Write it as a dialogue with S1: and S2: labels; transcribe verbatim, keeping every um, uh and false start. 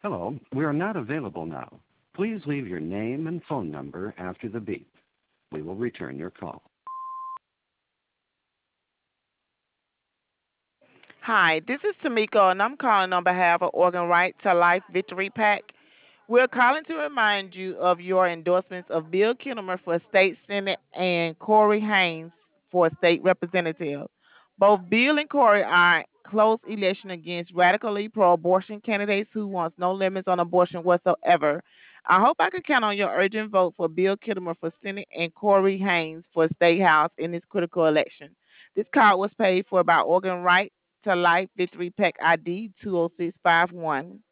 S1: Hello, we are not available now. Please leave your name and phone number after the beep. We will return your call.
S2: Hi, this is Tamika, and I'm calling on behalf of Organ Right to Life Victory Pack. We're calling to remind you of your endorsements of Bill Kinnemer for state senate and Corey Haynes for state representative. Both Bill and Corey are close election against radically pro-abortion candidates who wants no limits on abortion whatsoever. I hope I can count on your urgent vote for Bill Kinnemer for Senate and Corey Haynes for State House in this critical election. This card was paid for by Organ Right to Life Victory Pack I D two oh six five one.